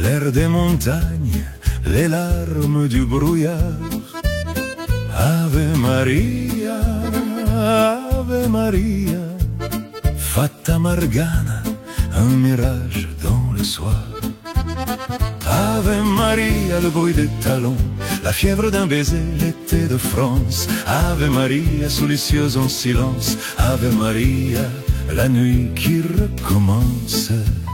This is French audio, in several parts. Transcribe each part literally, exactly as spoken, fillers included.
l'air des montagnes, les larmes du brouillard. Ave Maria, Ave Maria, Fata Morgana, un mirage dans le soir. Ave Maria, le bruit des talons, la fièvre d'un baiser, l'été de France. Ave Maria, sous les cieux en silence. Ave Maria, la nuit qui recommence.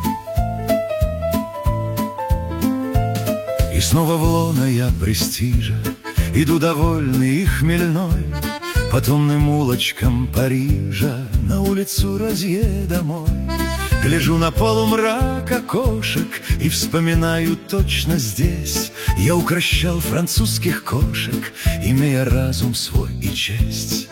И снова в лоно я престижа иду довольный и хмельной по томным улочкам Парижа на улицу Розье домой. Гляжу на полумрак окошек и вспоминаю точно здесь я укрощал французских кошек, имея разум свой и честь.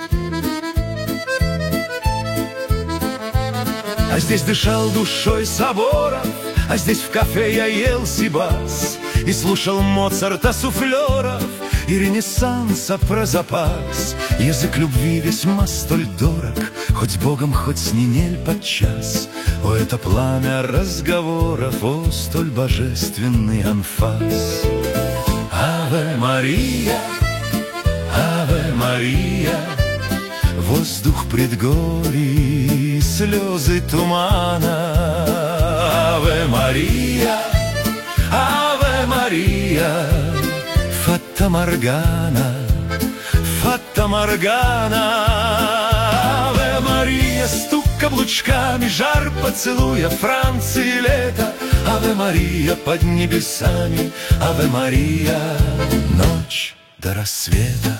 А здесь дышал душой соборов, а здесь в кафе я ел сибас и слушал Моцарта суфлеров и Ренессанса про запас. Язык любви весьма столь дорог, хоть Богом, хоть с Нинель подчас. О, это пламя разговоров, о, столь божественный анфас. Аве Мария, Аве Мария, воздух предгорий, слезы тумана. Аве Мария, Аве Мария, Фата Моргана, Фата Моргана. Аве Мария, стук каблучками, жар поцелуя Франции лето. Аве Мария под небесами, Аве Мария, ночь до рассвета.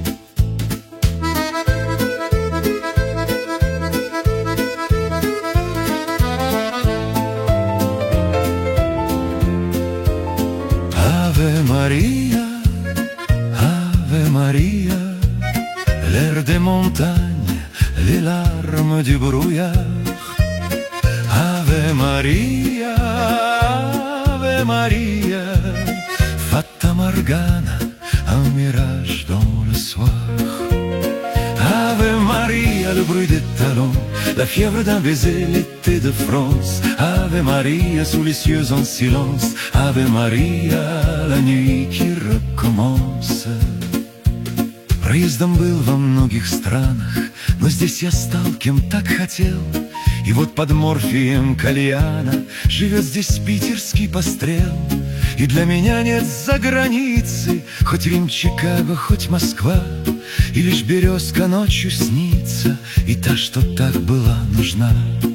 Ave Maria, Ave Maria, l'air des montagnes, les larmes du brouillard. Ave Maria, Ave Maria, Fata Morgana, un mirage dans le soir. Ave Maria, le bruit des talons, la fièvre d'un baiser, l'été de France. Ave Maria, sous les cieux en silence. Ave Maria, la nuit qui recommence. Проездом был во многих странах, но здесь я стал, кем так хотел. И вот под морфием кальяна живет здесь питерский пострел. И для меня нет заграницы, хоть Рим, Чикаго, хоть Москва. И лишь березка ночью снится, и та, что так была нужна.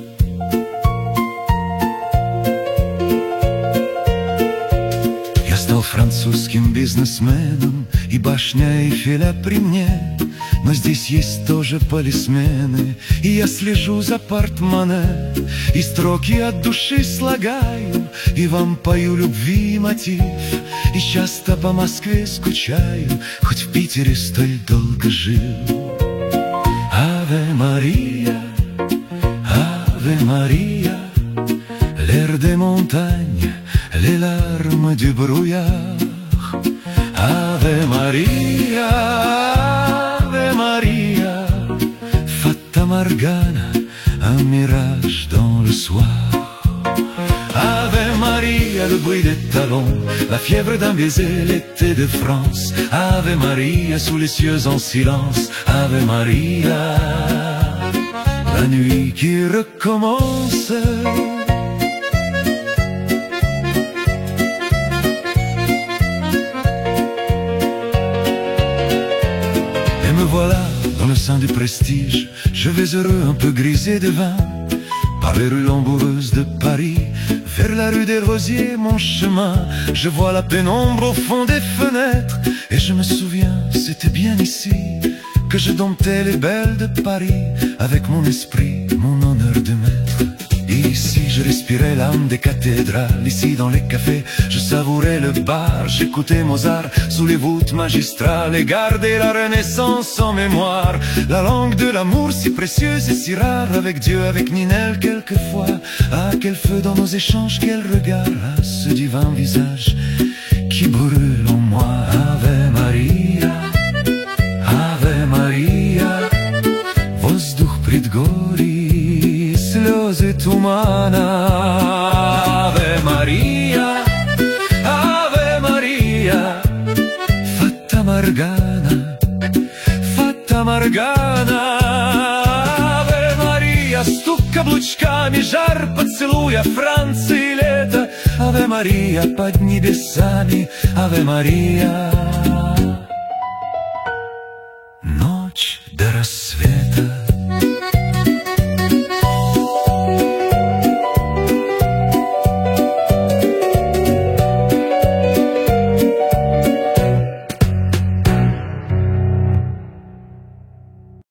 Я стал французским бизнесменом, и башня Эйфеля при мне. Но здесь есть тоже полисмены, и я слежу за портмоне. И строки от души слагаю, и вам пою любви мотив. И часто по Москве скучаю, хоть в Питере столь долго жил. Аве Мария, Аве Мария, l'air des montagnes, les larmes du brouillard. Ave Maria, Ave Maria, Fata Morgana, un mirage dans le soir. Ave Maria, le bruit des talons, la fièvre d'un baiser, l'été de France. Ave Maria, sous les cieux en silence. Ave Maria, la nuit qui recommence. Voilà, dans le sein du prestige, je vais heureux, un peu grisé de vin, par les rues lamboureuses de Paris, vers la rue des Rosiers, mon chemin. Je vois la pénombre au fond des fenêtres, et je me souviens, c'était bien ici que je domptais les belles de Paris, avec mon esprit, mon honneur de maître. Ici je respirais l'âme des cathédrales, ici dans les cafés je savourais le bar. J'écoutais Mozart sous les voûtes magistrales et gardais la Renaissance en mémoire. La langue de l'amour si précieuse et si rare, avec Dieu, avec Ninel quelquefois. Ah, quel feu dans nos échanges, quel regard, ah, ce divin visage qui brûle en moi. Ave Maria, Ave Maria, воздух предгорий, слезы тумана. Ave Maria, органа. Аве Мария, стук каблучками, жар поцелуя, Франции лето. Аве Мария под небесами, Аве Мария.